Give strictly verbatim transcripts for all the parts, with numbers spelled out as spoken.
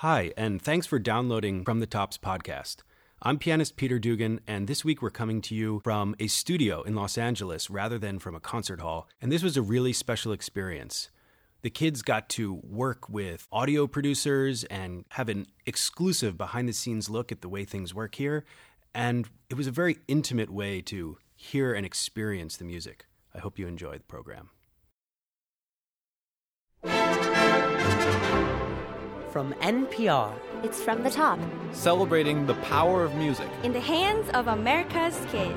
Hi, and thanks for downloading From the Tops podcast. I'm pianist Peter Dugan, and this week we're coming to you from a studio in Los Angeles rather than from a concert hall, and this was a really special experience. The kids got to work with audio producers and have an exclusive behind-the-scenes look at the way things work here, and it was a very intimate way to hear and experience the music. I hope you enjoy the program. From N P R. It's From the Top. Celebrating the power of music. In the hands of America's kids.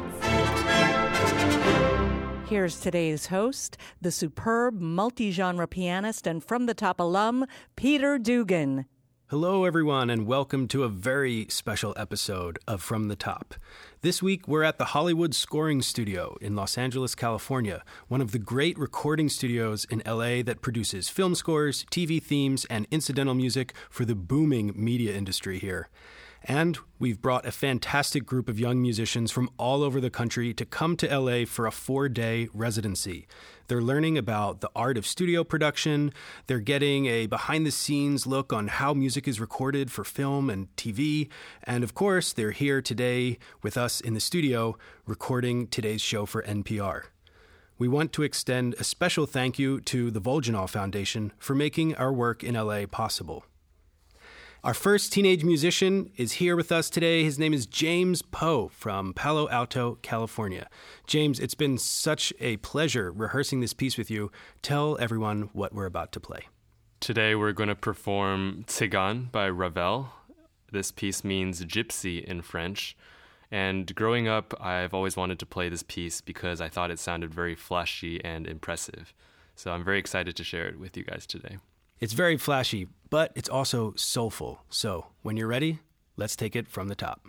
Here's today's host, the superb multi-genre pianist and From the Top alum, Peter Dugan. Hello, everyone, and welcome to a very special episode of From the Top. This week, we're at the Hollywood Scoring Studio in Los Angeles, California, one of the great recording studios in L A that produces film scores, T V themes, and incidental music for the booming media industry here. And we've brought a fantastic group of young musicians from all over the country to come to L A for a four-day residency. They're learning about the art of studio production. They're getting a behind-the-scenes look on how music is recorded for film and T V. And of course, they're here today with us in the studio recording today's show for N P R. We want to extend a special thank you to the Volgenau Foundation for making our work in L A possible. Our first teenage musician is here with us today. His name is James Poe from Palo Alto, California. James, it's been such a pleasure rehearsing this piece with you. Tell everyone what we're about to play. Today we're going to perform Tzigane by Ravel. This piece means gypsy in French. And growing up, I've always wanted to play this piece because I thought it sounded very flashy and impressive. So I'm very excited to share it with you guys today. It's very flashy, but it's also soulful. So, when you're ready, let's take it from the top.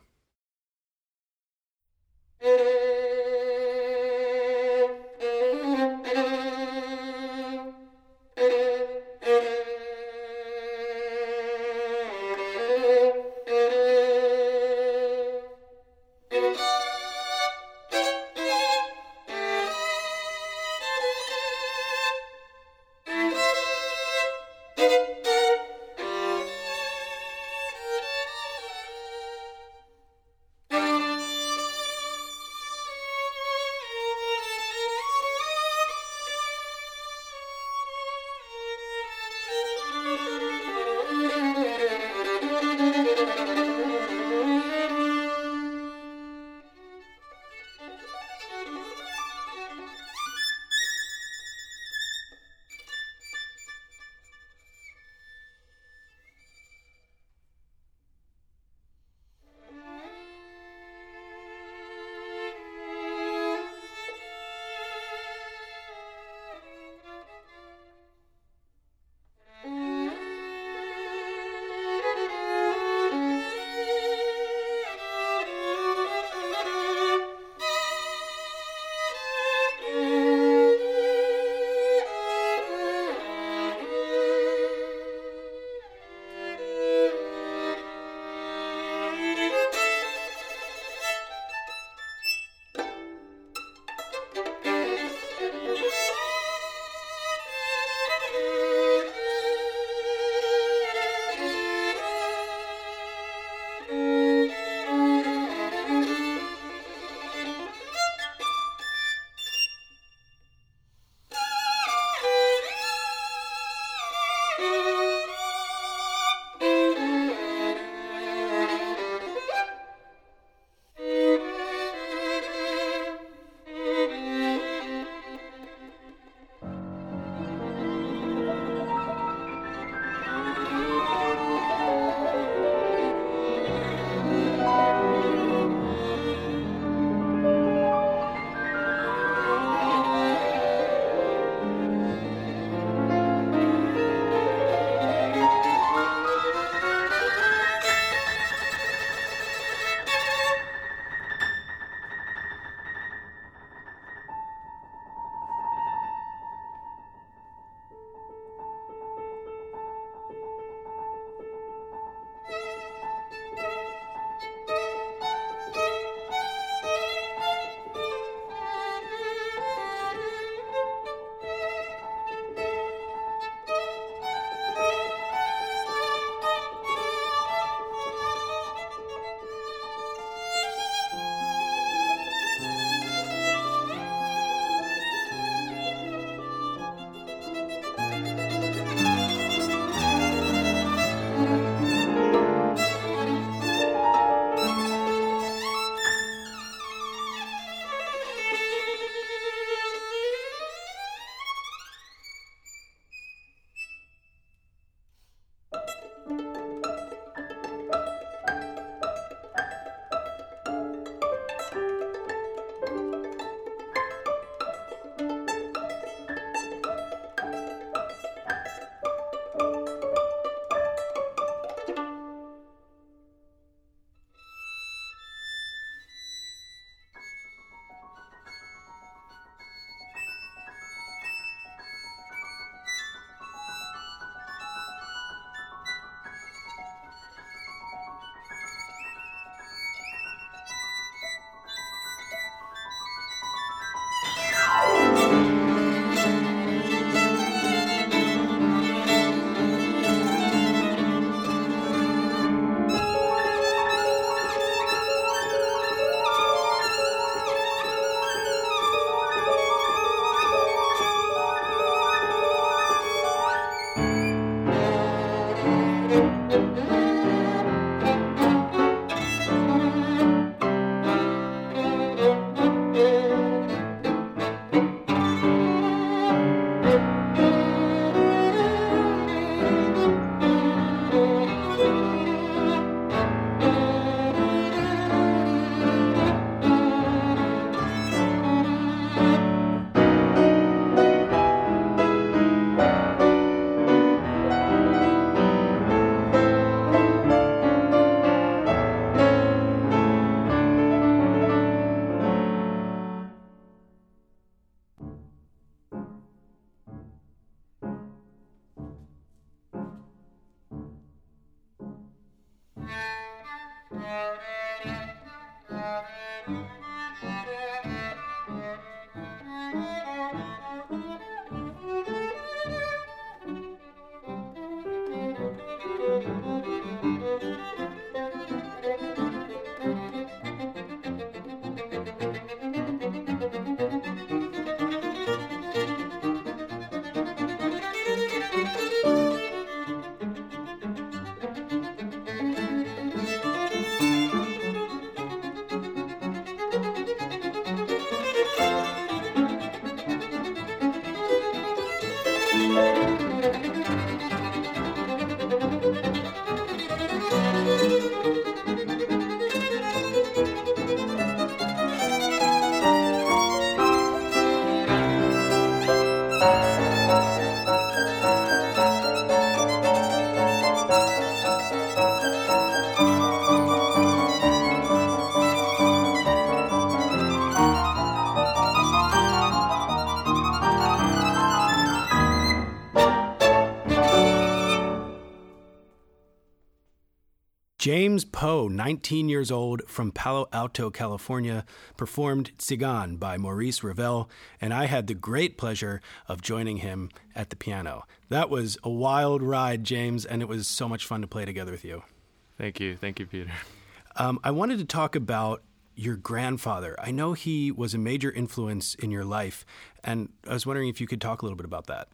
James Poe, nineteen years old, from Palo Alto, California, performed Tzigan by Maurice Ravel, and I had the great pleasure of joining him at the piano. That was a wild ride, James, and it was so much fun to play together with you. Thank you. Thank you, Peter. Um, I wanted to talk about your grandfather. I know he was a major influence in your life, and I was wondering if you could talk a little bit about that.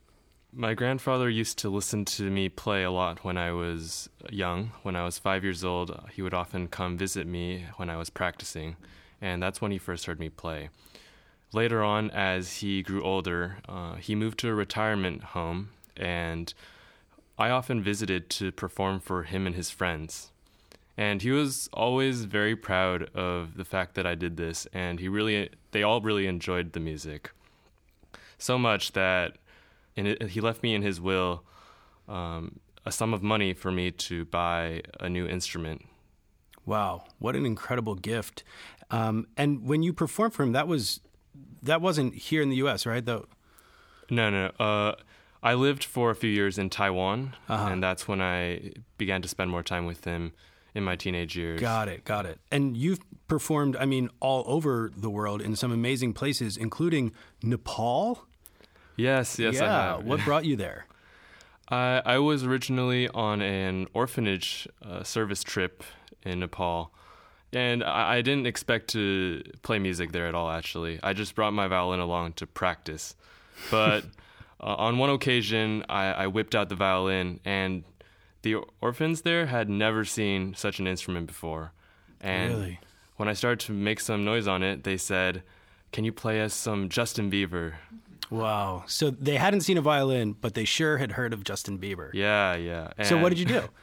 My grandfather used to listen to me play a lot when I was young. When I was five years old, he would often come visit me when I was practicing, and that's when he first heard me play. Later on, as he grew older, uh, he moved to a retirement home, and I often visited to perform for him and his friends. And he was always very proud of the fact that I did this, and he really, they all really enjoyed the music. So much that And it, he left me in his will um, a sum of money for me to buy a new instrument. Wow, what an incredible gift! Um, and when you performed for him, that was that wasn't here in the U S, right? Though. No, no. Uh, I lived for a few years in Taiwan, uh-huh. and that's when I began to spend more time with him in my teenage years. Got it, got it. And you've performed, I mean, all over the world in some amazing places, including Nepal. Yes, yes, yeah. I have. What brought you there? I, I was originally on an orphanage uh, service trip in Nepal, and I, I didn't expect to play music there at all, actually. I just brought my violin along to practice. But uh, on one occasion, I, I whipped out the violin, and the orphans there had never seen such an instrument before. And really? When I started to make some noise on it, they said, "Can you play us some Justin Bieber?" Wow. So they hadn't seen a violin, but they sure had heard of Justin Bieber. Yeah, yeah. And so what did you do?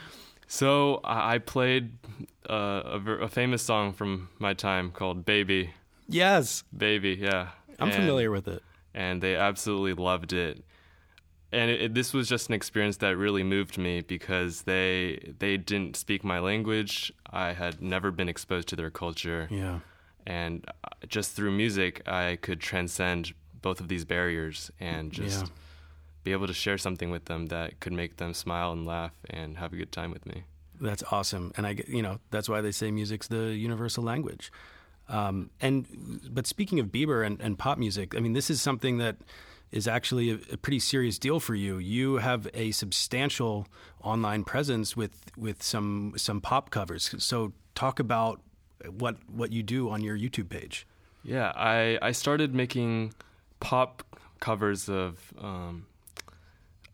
So I played uh, a, a famous song from my time called Baby. Yes. Baby, yeah. I'm and, familiar with it. And they absolutely loved it. And it, it, this was just an experience that really moved me because they they didn't speak my language. I had never been exposed to their culture. Yeah. And just through music, I could transcend both of these barriers and just yeah. be able to share something with them that could make them smile and laugh and have a good time with me. That's awesome. And I, you know, that's why they say music's the universal language. Um, and, but speaking of Bieber and, and pop music, I mean, this is something that is actually a, a pretty serious deal for you. You have a substantial online presence with, with some, some pop covers. So talk about what, what you do on your YouTube page. Yeah, I, I started making pop covers of um,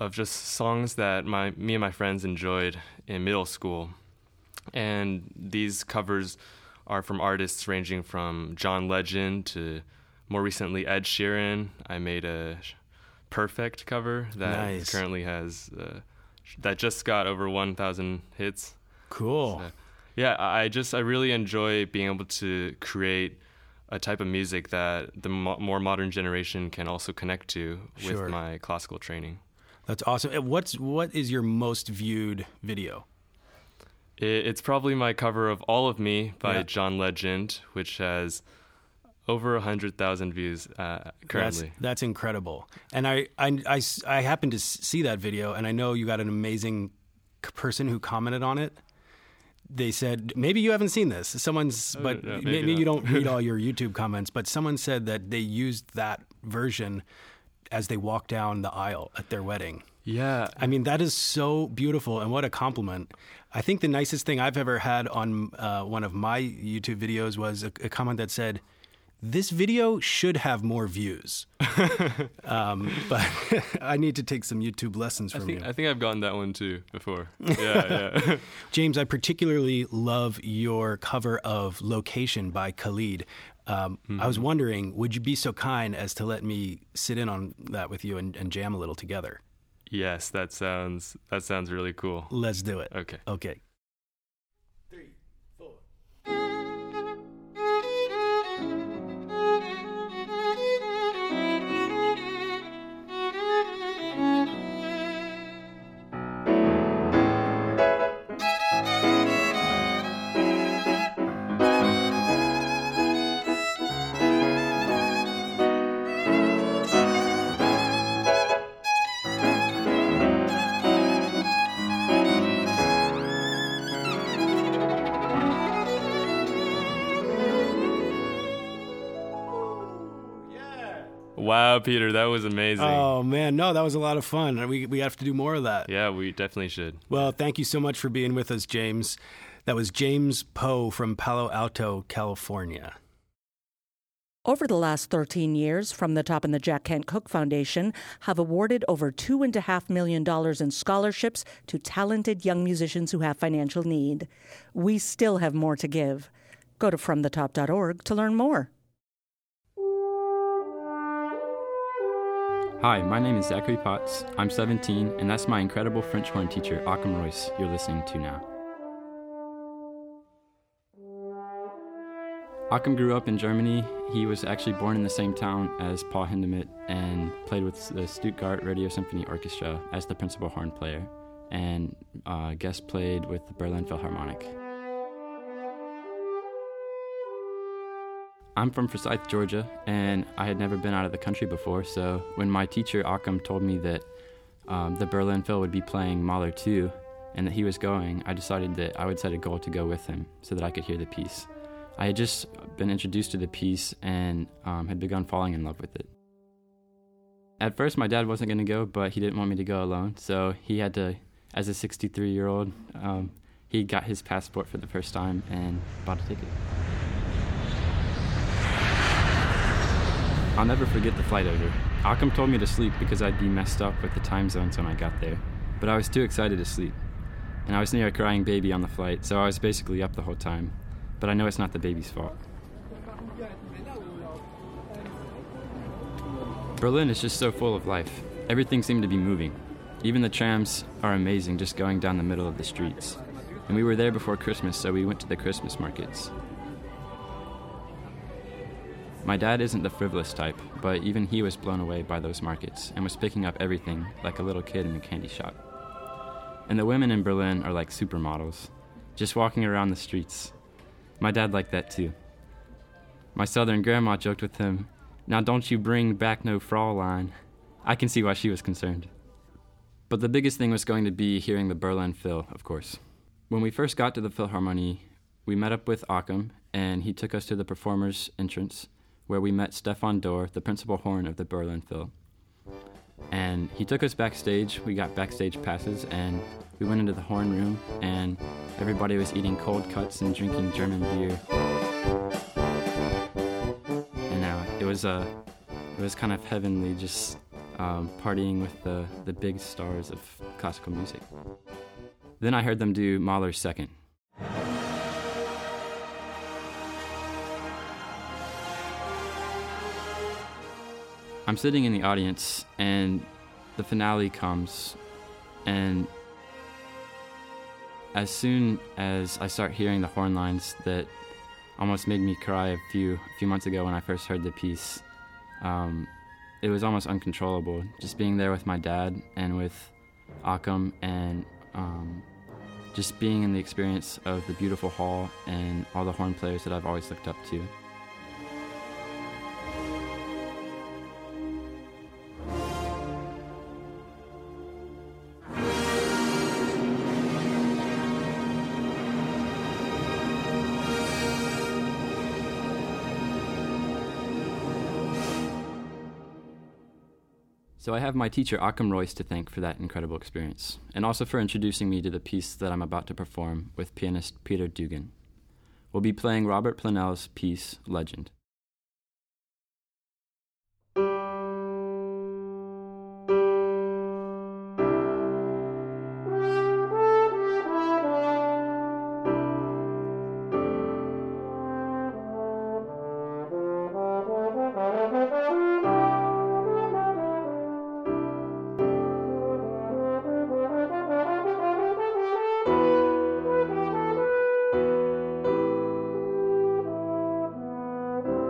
of just songs that my me and my friends enjoyed in middle school. And these covers are from artists ranging from John Legend to more recently Ed Sheeran. I made a Perfect cover that Nice. currently has uh, that just got over one thousand hits. Cool. So, yeah, I just I really enjoy being able to create a type of music that the mo- more modern generation can also connect to with Sure. my classical training. That's awesome. And What's what is your most viewed video? It, it's probably my cover of All of Me by Yeah. John Legend, which has over one hundred thousand views uh, currently. That's, that's incredible. And I, I, I, s- I happened to s- see that video, and I know you got an amazing c- person who commented on it. They said, maybe you haven't seen this. Someone's, Oh, but no, maybe maybe, you not. don't read all your YouTube comments, but someone said that they used that version as they walked down the aisle at their wedding. Yeah. I mean, that is so beautiful, and what a compliment. I think the nicest thing I've ever had on uh, one of my YouTube videos was a, a comment that said, this video should have more views. um, but I need to take some YouTube lessons I from think you. I think I've gotten that one too before. Yeah, yeah. James, I particularly love your cover of Location by Khalid. Um, I was wondering, would you be so kind as to let me sit in on that with you and, and jam a little together? Yes, that sounds that sounds really cool. Let's do it. Okay. Okay. Wow, Peter, that was amazing. Oh, man. No, that was a lot of fun. We, we have to do more of that. Yeah, we definitely should. Well, thank you so much for being with us, James. That was James Poe from Palo Alto, California. Over the last thirteen years, From the Top and the Jack Kent Cooke Foundation have awarded over two point five million dollars in scholarships to talented young musicians who have financial need. We still have more to give. Go to from the top dot org to learn more. Hi, my name is Zachary Potts. I'm seventeen, and that's my incredible French horn teacher, Akam Royce, you're listening to now. Akam grew up in Germany. He was actually born in the same town as Paul Hindemith and played with the Stuttgart Radio Symphony Orchestra as the principal horn player, and uh, guest played with the Berlin Philharmonic. I'm from Forsyth, Georgia, and I had never been out of the country before, so when my teacher, Akam, told me that um, the Berlin Phil would be playing Mahler two and that he was going, I decided that I would set a goal to go with him so that I could hear the piece. I had just been introduced to the piece and um, had begun falling in love with it. At first, my dad wasn't going to go, but he didn't want me to go alone, so he had to, as a sixty-three-year-old, um, he got his passport for the first time and bought a ticket. I'll never forget the flight over. Akam told me to sleep because I'd be messed up with the time zones when I got there, but I was too excited to sleep. And I was near a crying baby on the flight, so I was basically up the whole time. But I know it's not the baby's fault. Berlin is just so full of life. Everything seemed to be moving. Even the trams are amazing, just going down the middle of the streets. And we were there before Christmas, so we went to the Christmas markets. My dad isn't the frivolous type, but even he was blown away by those markets and was picking up everything like a little kid in a candy shop. And the women in Berlin are like supermodels, just walking around the streets. My dad liked that too. My southern grandma joked with him, "Now don't you bring back no Fraulein." I can see why she was concerned. But the biggest thing was going to be hearing the Berlin Phil, of course. When we first got to the Philharmonie, we met up with Akam, and he took us to the performer's entrance, where we met Stefan Dorr, the principal horn of the Berlin Phil. And he took us backstage. We got backstage passes, and we went into the horn room, and everybody was eating cold cuts and drinking German beer. And uh, it was uh, it was kind of heavenly, just um, partying with the, the big stars of classical music. Then I heard them do Mahler's Second. I'm sitting in the audience, and the finale comes, and as soon as I start hearing the horn lines that almost made me cry a few a few months ago when I first heard the piece, um, it was almost uncontrollable. Just being there with my dad and with Akam, and um, just being in the experience of the beautiful hall and all the horn players that I've always looked up to. So I have my teacher Akam Royce to thank for that incredible experience, and also for introducing me to the piece that I'm about to perform with pianist Peter Dugan. We'll be playing Robert Plenell's piece, Legend. Thank you.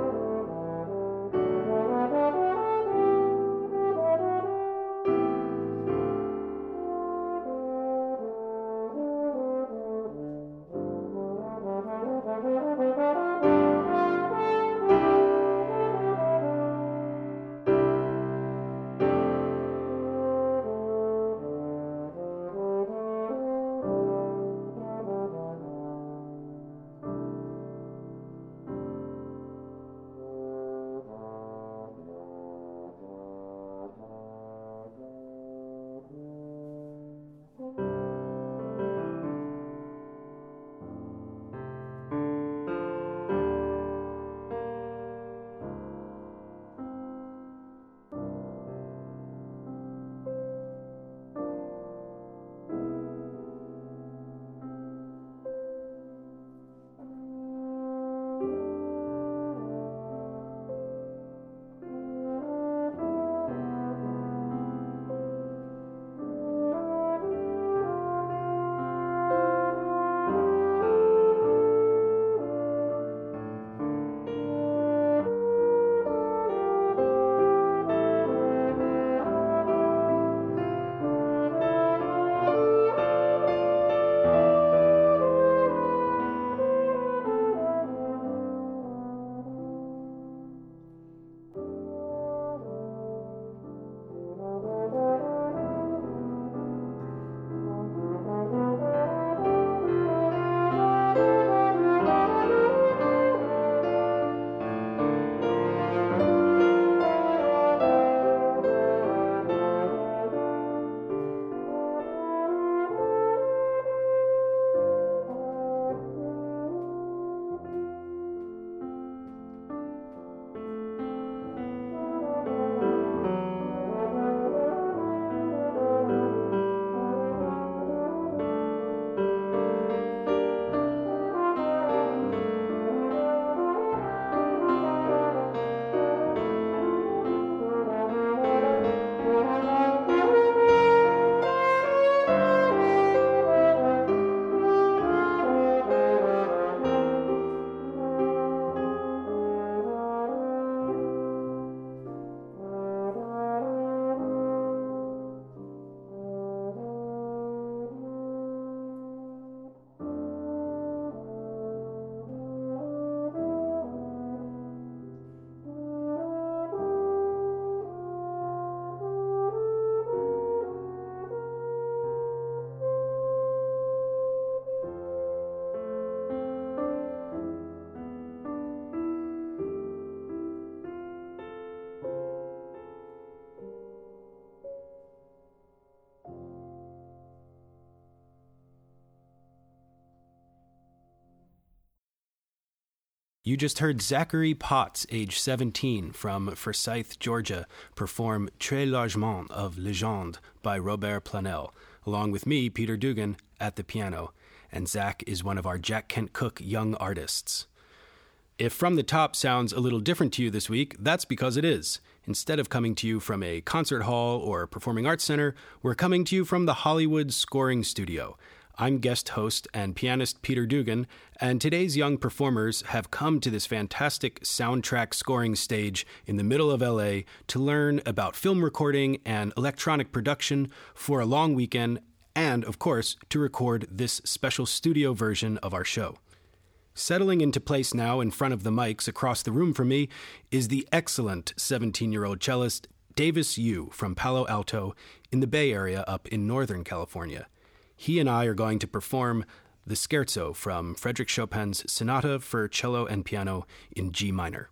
You just heard Zachary Potts, age seventeen, from Forsyth, Georgia, perform Très Largement of Legende by Robert Planel, along with me, Peter Dugan, at the piano, and Zach is one of our Jack Kent Cooke young artists. If From the Top sounds a little different to you this week, that's because it is. Instead of coming to you from a concert hall or performing arts center, we're coming to you from the Hollywood Scoring Studio. I'm guest host and pianist Peter Dugan, and today's young performers have come to this fantastic soundtrack scoring stage in the middle of L A to learn about film recording and electronic production for a long weekend, and, of course, to record this special studio version of our show. Settling into place now in front of the mics across the room from me is the excellent seventeen-year-old cellist Davis Yu from Palo Alto in the Bay Area up in Northern California. He and I are going to perform the Scherzo from Frédéric Chopin's Sonata for Cello and Piano in G minor.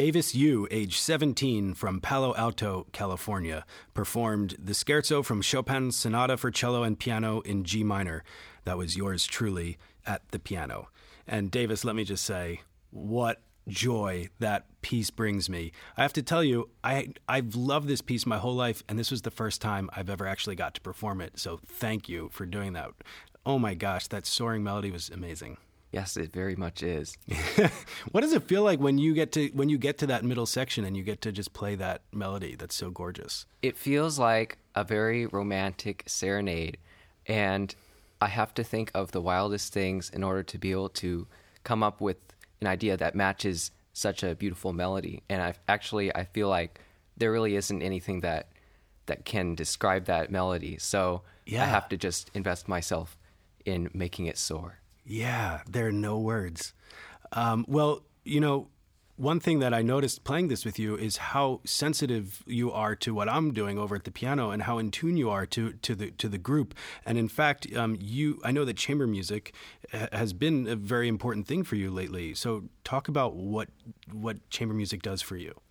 Davis Yu, age seventeen, from Palo Alto, California, performed the scherzo from Chopin's Sonata for Cello and Piano in G minor. That was yours truly at the piano. And Davis, let me just say, what joy that piece brings me. I have to tell you, I, I've loved this piece my whole life, and this was the first time I've ever actually got to perform it. So thank you for doing that. Oh my gosh, that soaring melody was amazing. Yes, it very much is. What does it feel like when you get to when you get to that middle section and you get to just play that melody that's so gorgeous? It feels like a very romantic serenade, and I have to think of the wildest things in order to be able to come up with an idea that matches such a beautiful melody. And I actually I feel like there really isn't anything that that can describe that melody. So yeah. I have to just invest myself in making it soar. Yeah, there are no words. Um, well, you know, one thing that I noticed playing this with you is how sensitive you are to what I'm doing over at the piano, and how in tune you are to to the to the group. And in fact, um, you I know that chamber music ha- has been a very important thing for you lately. So talk about what what chamber music does for you.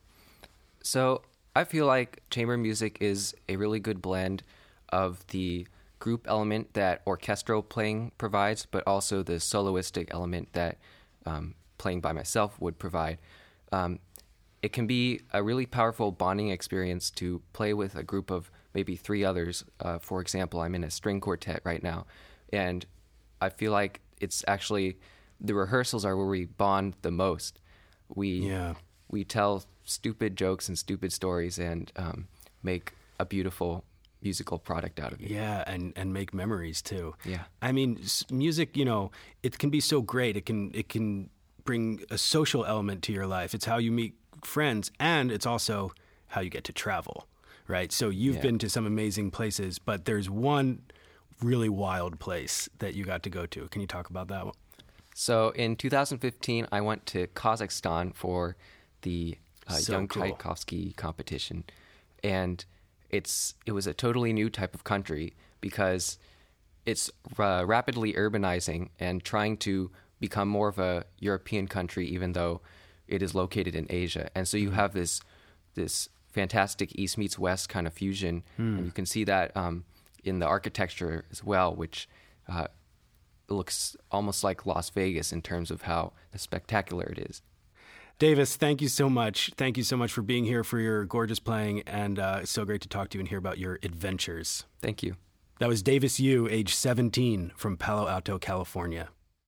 So I feel like chamber music is a really good blend of the group element that orchestral playing provides, but also the soloistic element that um, playing by myself would provide. Um, it can be a really powerful bonding experience to play with a group of maybe three others. Uh, for example, I'm in a string quartet right now, and I feel like it's actually, the rehearsals are where we bond the most. We yeah. we tell stupid jokes and stupid stories and um, make a beautiful musical product out of it. Yeah, and, and make memories too. Yeah. I mean, s- music, you know, it can be so great. It can it can bring a social element to your life. It's how you meet friends, and it's also how you get to travel, right? So you've Yeah. been to some amazing places, but there's one really wild place that you got to go to. Can you talk about that one? So in two thousand fifteen, I went to Kazakhstan for the uh, So Young cool. Tchaikovsky competition. And it's it was a totally new type of country because it's uh, rapidly urbanizing and trying to become more of a European country, even though it is located in Asia. And so you have this this fantastic East meets West kind of fusion, and you can see that um, in the architecture as well, which uh, looks almost like Las Vegas in terms of how spectacular it is. Davis, thank you so much. Thank you so much for being here, for your gorgeous playing, and uh, it's so great to talk to you and hear about your adventures. Thank you. That was Davis Yu, age seventeen, from Palo Alto, California.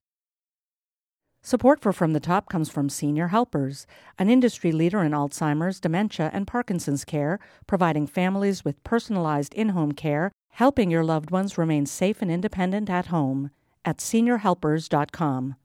Support for From the Top comes from Senior Helpers, an industry leader in Alzheimer's, dementia, and Parkinson's care, providing families with personalized in-home care, helping your loved ones remain safe and independent at home. At senior helpers dot com.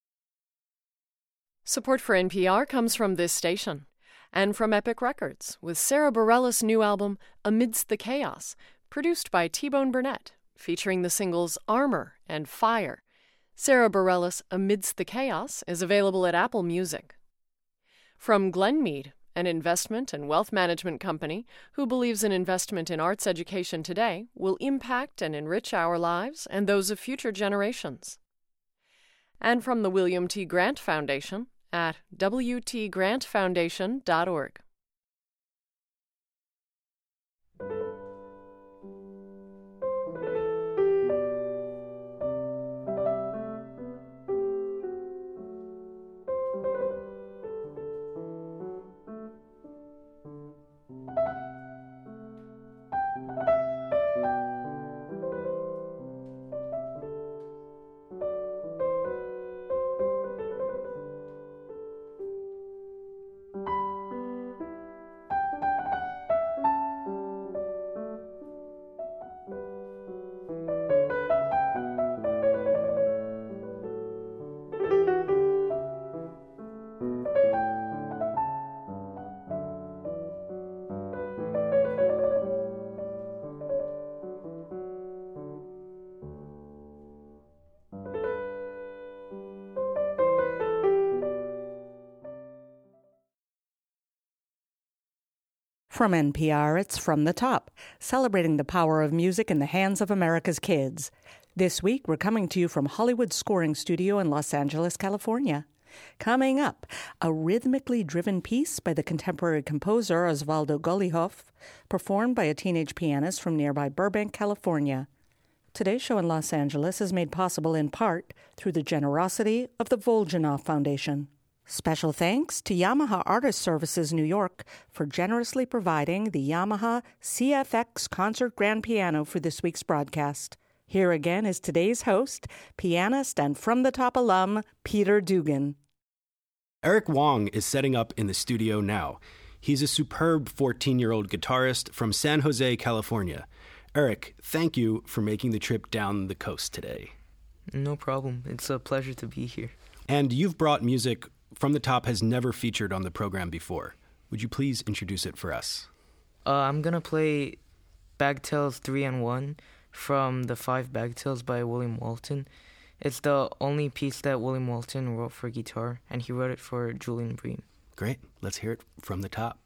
Support for N P R comes from this station and from Epic Records with Sarah Bareilles' new album, Amidst the Chaos, produced by T-Bone Burnett, featuring the singles Armor and Fire. Sarah Bareilles' Amidst the Chaos is available at Apple Music. From Glenmead, an investment and wealth management company who believes an investment in arts education today will impact and enrich our lives and those of future generations. And from the William T. Grant Foundation at w t grant foundation dot org. From N P R, it's From the Top, celebrating the power of music in the hands of America's kids. This week, we're coming to you from Hollywood Scoring Studio in Los Angeles, California. Coming up, a rhythmically driven piece by the contemporary composer Osvaldo Golijov, performed by a teenage pianist from nearby Burbank, California. Today's show in Los Angeles is made possible in part through the generosity of the Voljanov Foundation. Special thanks to Yamaha Artist Services New York for generously providing the Yamaha C F X Concert Grand Piano for this week's broadcast. Here again is today's host, pianist and From the Top alum, Peter Dugan. Eric Wong is setting up in the studio now. He's a superb fourteen-year-old guitarist from San Jose, California. Eric, thank you for making the trip down the coast today. No problem. It's a pleasure to be here. And you've brought music From the Top has never featured on the program before. Would you please introduce it for us? Uh, I'm going to play Bagtales three and one from the Five Bagtales by William Walton. It's the only piece that William Walton wrote for guitar, and he wrote it for Julian Bream. Great. Let's hear it from the top.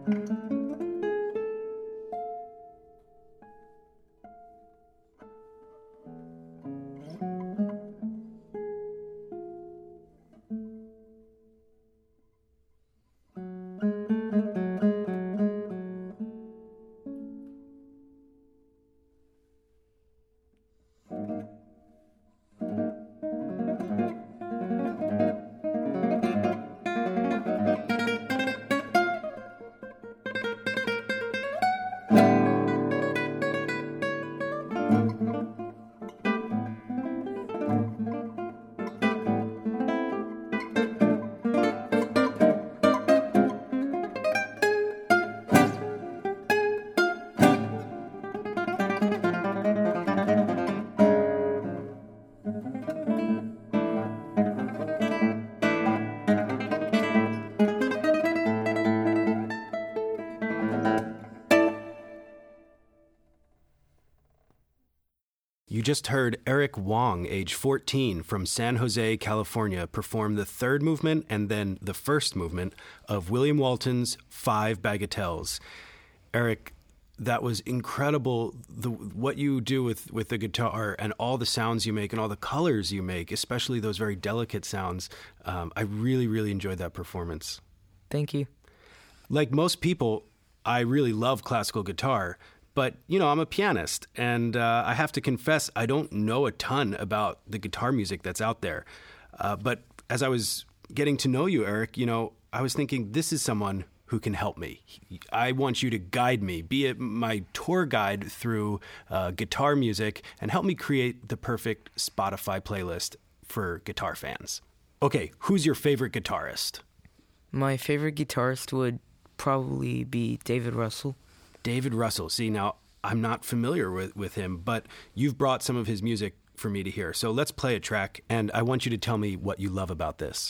You just heard Eric Wong, age fourteen, from San Jose, California, perform the third movement and then the first movement of William Walton's Five Bagatelles. Eric, that was incredible, the, what you do with, with the guitar and all the sounds you make and all the colors you make, especially those very delicate sounds. Um, I really, really enjoyed that performance. Thank you. Like most people, I really love classical guitar. But, you know, I'm a pianist, and uh, I have to confess, I don't know a ton about the guitar music that's out there. Uh, but as I was getting to know you, Eric, you know, I was thinking, this is someone who can help me. I want you to guide me, be it my tour guide through uh, guitar music, and help me create the perfect Spotify playlist for guitar fans. Okay, who's your favorite guitarist? My favorite guitarist would probably be David Russell. David Russell. See, now, I'm not familiar with, with him, but you've brought some of his music for me to hear. So let's play a track, and I want you to tell me what you love about this.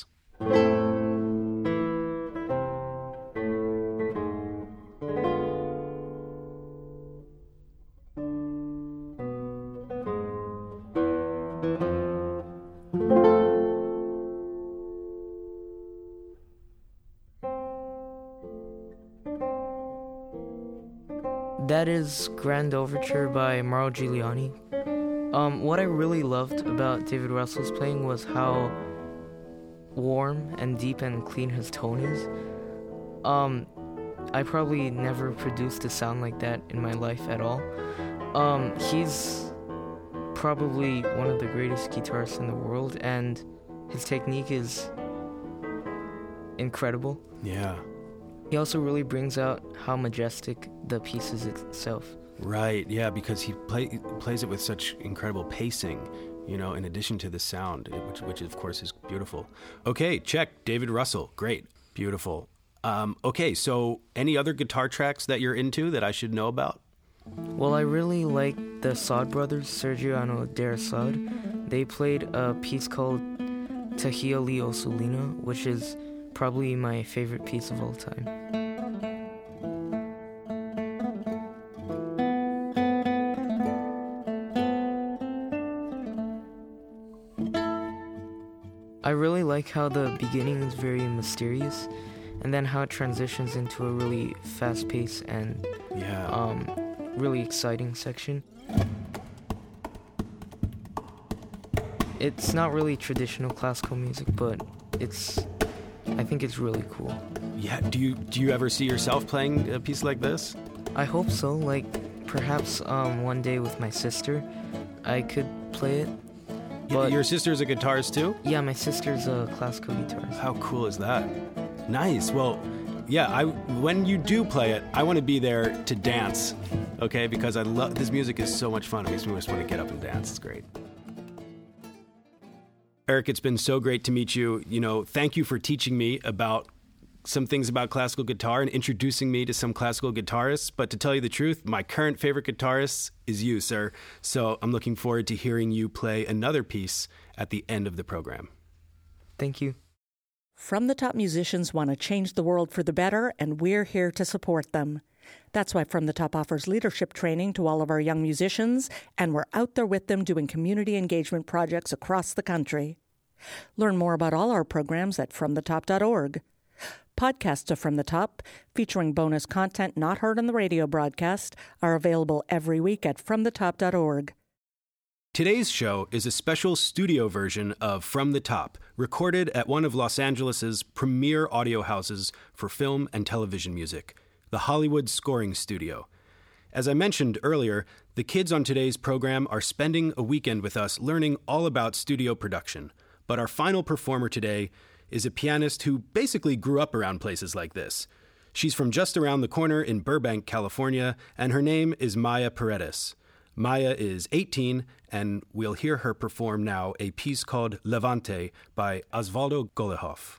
That is Grand Overture by Mauro Giuliani. Um, what I really loved about David Russell's playing was how warm and deep and clean his tone is. Um, I probably never produced a sound like that in my life at all. Um, he's probably one of the greatest guitarists in the world, and his technique is incredible. Yeah. He also really brings out how majestic the piece is itself. Right, yeah, because he play, plays it with such incredible pacing, you know, in addition to the sound, which, which of course is beautiful. Okay, check. David Russell. Great. Beautiful. Um, okay, so any other guitar tracks that you're into that I should know about? Well, I really like the Sod brothers, Sergio and Odair Sod. They played a piece called Tahia Li Osulina, which is probably my favorite piece of all time. I really like how the beginning is very mysterious, and then how it transitions into a really fast-paced and yeah. um, really exciting section. It's not really traditional classical music, but it's, I think it's really cool. Yeah, do you do you ever see yourself playing a piece like this? I hope so, like perhaps um, one day with my sister, I could play it. But your sister's a guitarist too? Yeah, my sister's a classical guitarist. How cool is that? Nice. Well, yeah, I when you do play it, I want to be there to dance, okay? Because I love this music is so much fun. It makes me just want to get up and dance. It's great. Eric, it's been so great to meet you. You know, thank you for teaching me about some things about classical guitar and introducing me to some classical guitarists. But to tell you the truth, my current favorite guitarist is you, sir. So I'm looking forward to hearing you play another piece at the end of the program. Thank you. From the Top musicians want to change the world for the better, and we're here to support them. That's why From the Top offers leadership training to all of our young musicians, and we're out there with them doing community engagement projects across the country. Learn more about all our programs at from the top dot org. Podcasts of From the Top, featuring bonus content not heard on the radio broadcast, are available every week at from the top dot org. Today's show is a special studio version of From the Top, recorded at one of Los Angeles' premier audio houses for film and television music, the Hollywood Scoring Studio. As I mentioned earlier, the kids on today's program are spending a weekend with us learning all about studio production. But our final performer today is a pianist who basically grew up around places like this. She's from just around the corner in Burbank, California, and her name is Maya Paredes. Maya is eighteen, and we'll hear her perform now a piece called Levante by Osvaldo Golijov.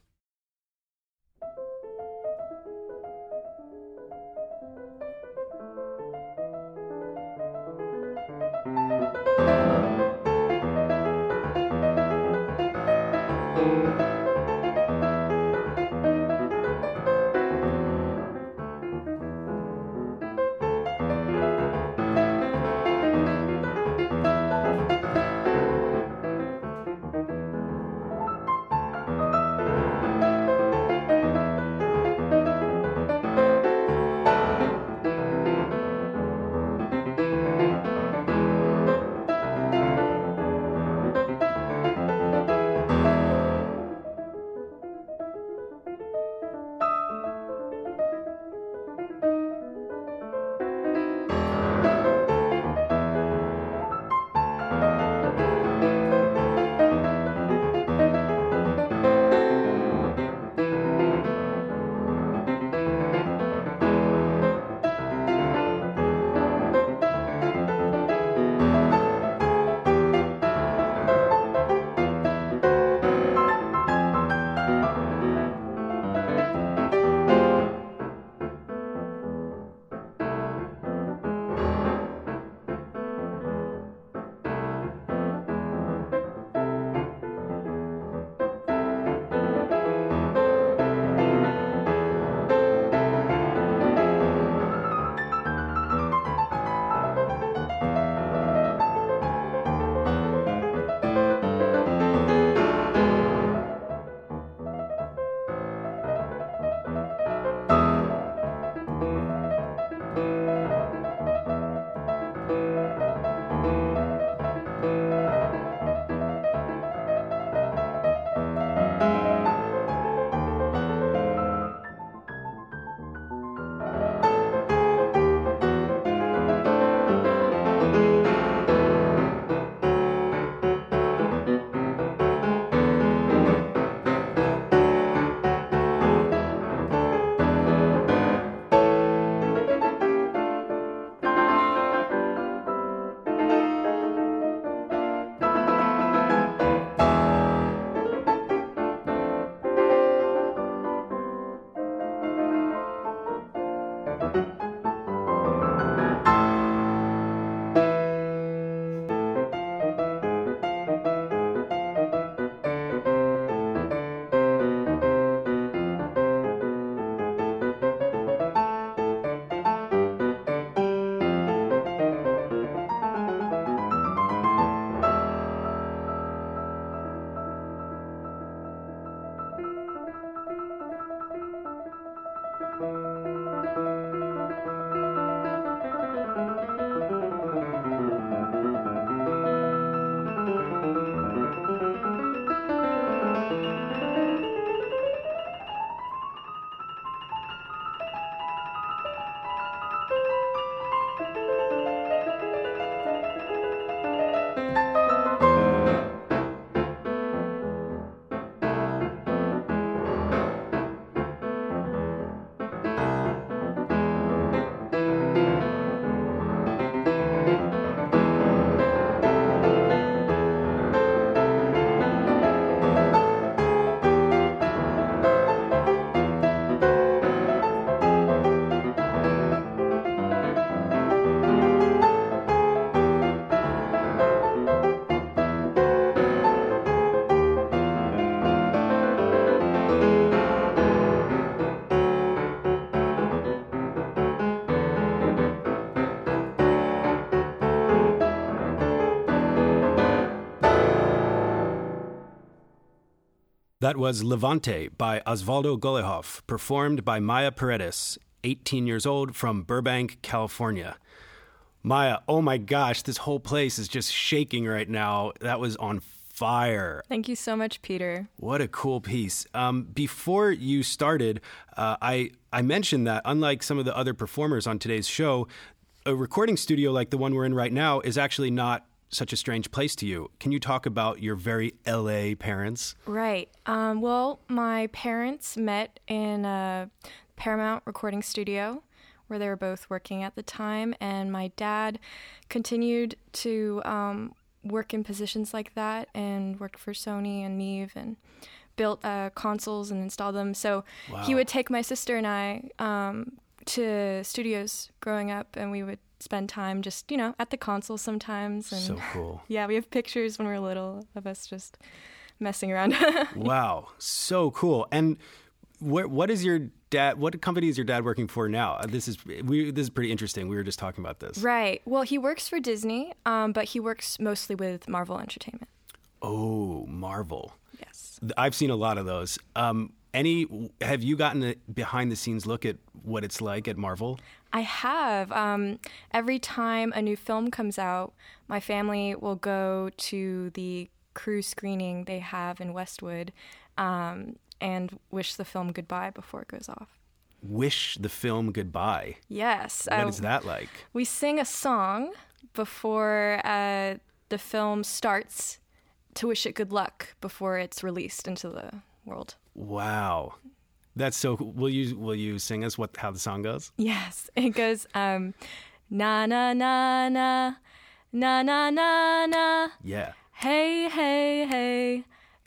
That was Levante by Osvaldo Golehoff, performed by Maya Paredes, eighteen years old, from Burbank, California. Maya, oh my gosh, this whole place is just shaking right now. That was on fire. Thank you so much, Peter. What a cool piece. Um, before you started, uh, I, I mentioned that unlike some of the other performers on today's show, a recording studio like the one we're in right now is actually not such a strange place to you. Can you talk about your very L A parents? Right. Um, well, my parents met in a Paramount recording studio where they were both working at the time, and my dad continued to um, work in positions like that and worked for Sony and Neve and built uh, consoles and installed them. So wow. He would take my sister and I um, to studios growing up, and we would spend time just, you know, at the console sometimes. And so cool. Yeah, we have pictures when we were little of us just messing around. Wow, so cool. And wh- what is your dad, what company is your dad working for now? This is we. This is pretty interesting. We were just talking about this. Right. Well, he works for Disney, um, but he works mostly with Marvel Entertainment. Oh, Marvel. Yes. I've seen a lot of those. Um, any, have you gotten a behind the scenes look at what it's like at Marvel? I have. Um, every time a new film comes out, my family will go to the crew screening they have in Westwood um, and wish the film goodbye before it goes off. Wish the film goodbye? Yes. What uh, is that like? We sing a song before uh, the film starts to wish it good luck before it's released into the world. Wow. That's so cool. Will you will you sing us what how the song goes? Yes. It goes um na na na na na na na na. Yeah. Hey hey hey.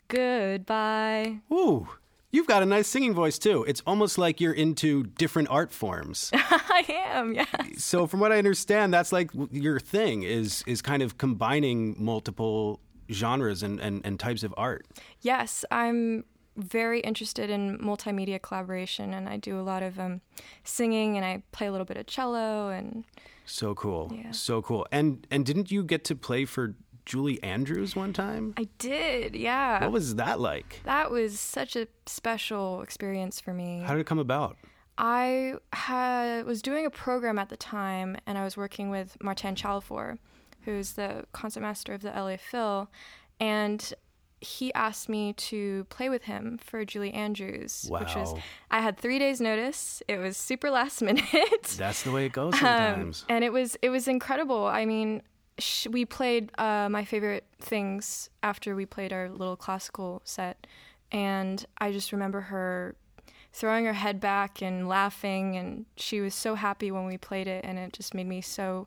Goodbye. Ooh. You've got a nice singing voice too. It's almost like you're into different art forms. I am, yes. So from what I understand, that's like your thing is is kind of combining multiple genres and, and, and types of art. Yes, I'm very interested in multimedia collaboration, and I do a lot of um, singing, and I play a little bit of cello. And so cool, yeah. so cool. And and didn't you get to play for Julie Andrews one time? I did, yeah. What was that like? That was such a special experience for me. How did it come about? I had, was doing a program at the time, and I was working with Martin Chalifour, who's the concertmaster of the L A Phil, and he asked me to play with him for Julie Andrews, wow. which was, I had three days notice. It was super last minute. That's the way it goes sometimes. Um, and it was, it was incredible. I mean, sh- we played uh, my favorite things after we played our little classical set. And I just remember her throwing her head back and laughing. And she was so happy when we played it. And it just made me so,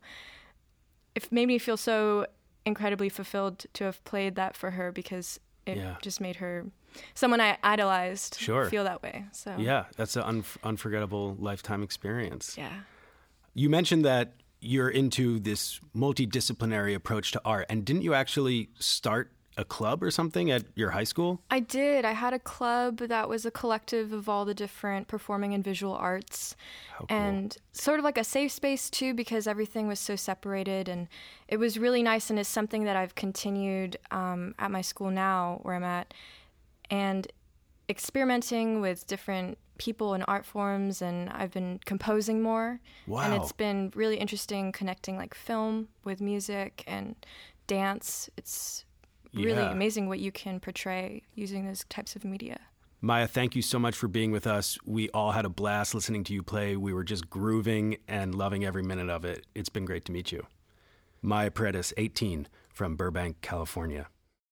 it made me feel so incredibly fulfilled to have played that for her, because it yeah. just made her someone I idolized sure. feel that way. So yeah, that's an un- unforgettable lifetime experience. Yeah. You mentioned that you're into this multidisciplinary approach to art, and didn't you actually start a club or something at your high school? I did. I had a club that was a collective of all the different performing and visual arts. How cool. And sort of like a safe space too, because everything was so separated, and it was really nice, and it's something that I've continued um, at my school now where I'm at, and experimenting with different people and art forms, and I've been composing more. Wow. And it's been really interesting connecting like film with music and dance. It's really yeah. amazing what you can portray using those types of media. Maya, thank you so much for being with us. We all had a blast listening to you play. We were just grooving and loving every minute of it. It's been great to meet you. Maya Paredes, eighteen, from Burbank, California.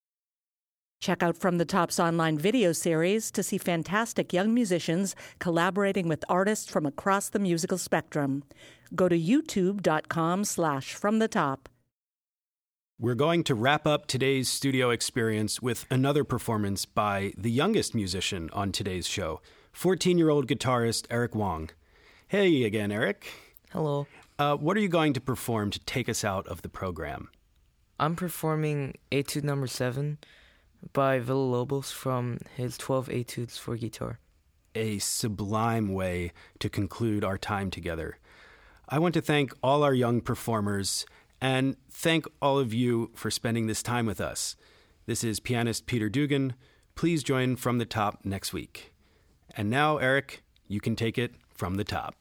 Check out From the Top's online video series to see fantastic young musicians collaborating with artists from across the musical spectrum. Go to youtube.com slash from the top. We're going to wrap up today's studio experience with another performance by the youngest musician on today's show, fourteen-year-old guitarist Eric Wong. Hey again, Eric. Hello. Uh, what are you going to perform to take us out of the program? I'm performing Etude Number seven by Villa-Lobos from his twelve Etudes for guitar. A sublime way to conclude our time together. I want to thank all our young performers and thank all of you for spending this time with us. This is pianist Peter Dugan. Please please join From the Top next week. And now, Eric, you can take it from the top.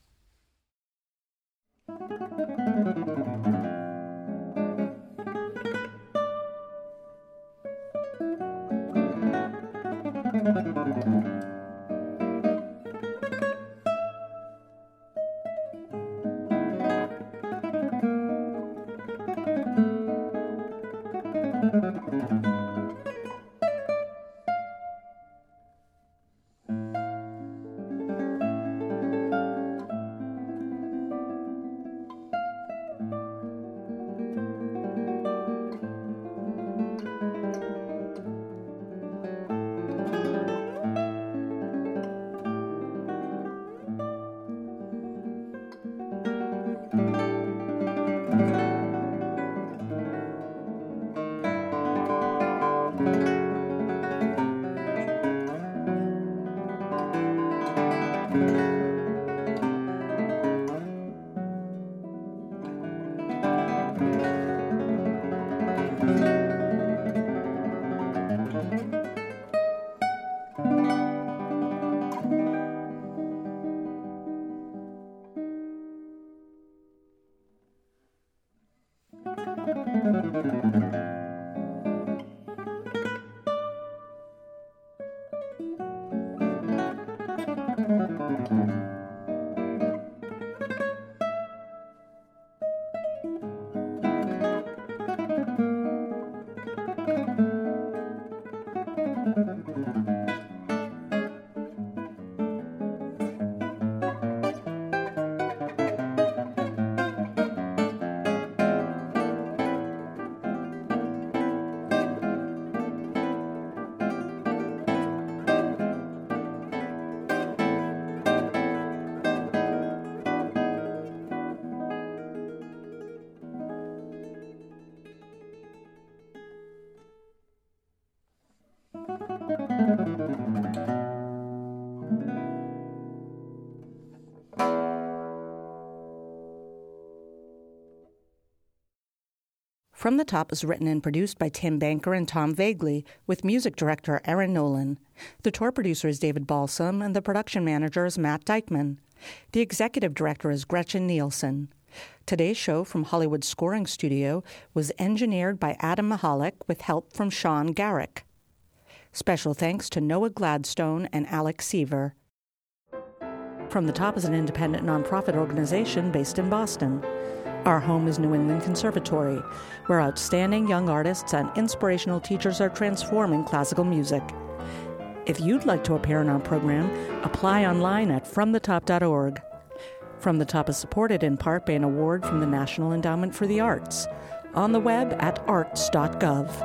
From the Top is written and produced by Tim Banker and Tom Vagley, with music director Aaron Nolan. The tour producer is David Balsam, and the production manager is Matt Dykman. The executive director is Gretchen Nielsen. Today's show from Hollywood Scoring Studio was engineered by Adam Mahalik with help from Sean Garrick. Special thanks to Noah Gladstone and Alex Seaver. From the Top is an independent nonprofit organization based in Boston. Our home is New England Conservatory, where outstanding young artists and inspirational teachers are transforming classical music. If you'd like to appear in our program, apply online at from the top dot org. From the Top is supported in part by an award from the National Endowment for the Arts, on the web at arts dot gov.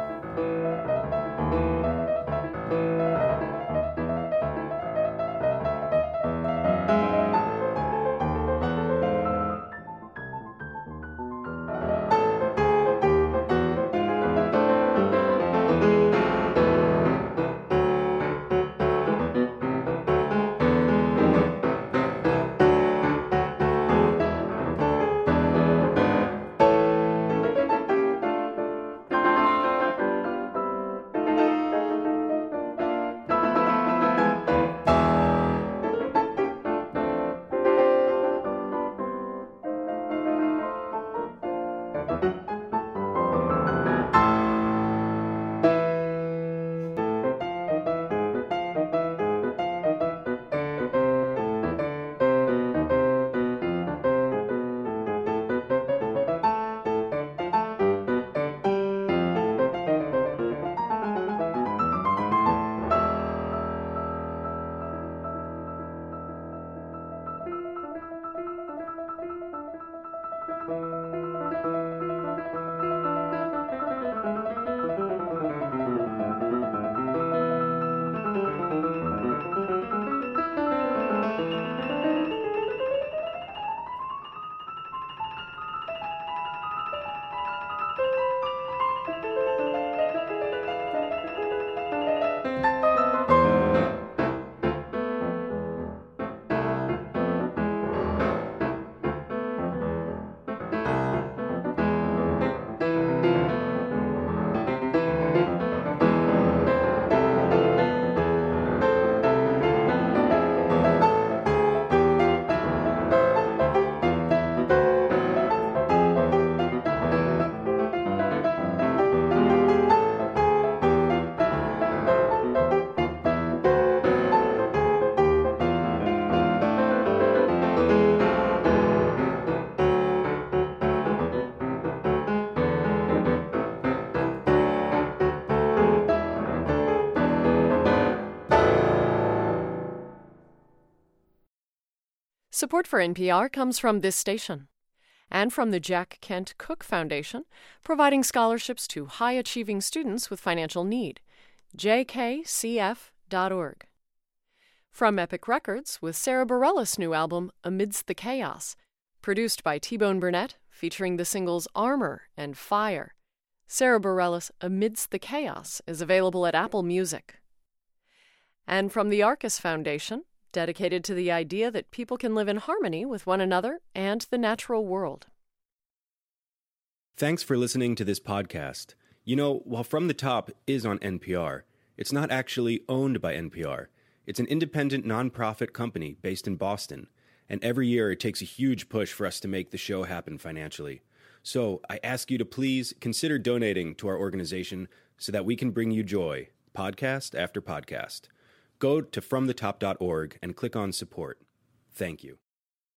Support for N P R comes from this station and from the Jack Kent Cooke Foundation, providing scholarships to high-achieving students with financial need. j k c f dot org. From Epic Records with Sarah Bareilles' new album, Amidst the Chaos, produced by T-Bone Burnett, featuring the singles Armor and Fire. Sarah Bareilles' Amidst the Chaos is available at Apple Music. And from the Arcus Foundation, dedicated to the idea that people can live in harmony with one another and the natural world. Thanks for listening to this podcast. You know, while From the Top is on N P R, it's not actually owned by N P R. It's an independent nonprofit company based in Boston, and every year it takes a huge push for us to make the show happen financially. So I ask you to please consider donating to our organization so that we can bring you joy, podcast after podcast. Go to from the top dot org and click on support. Thank you.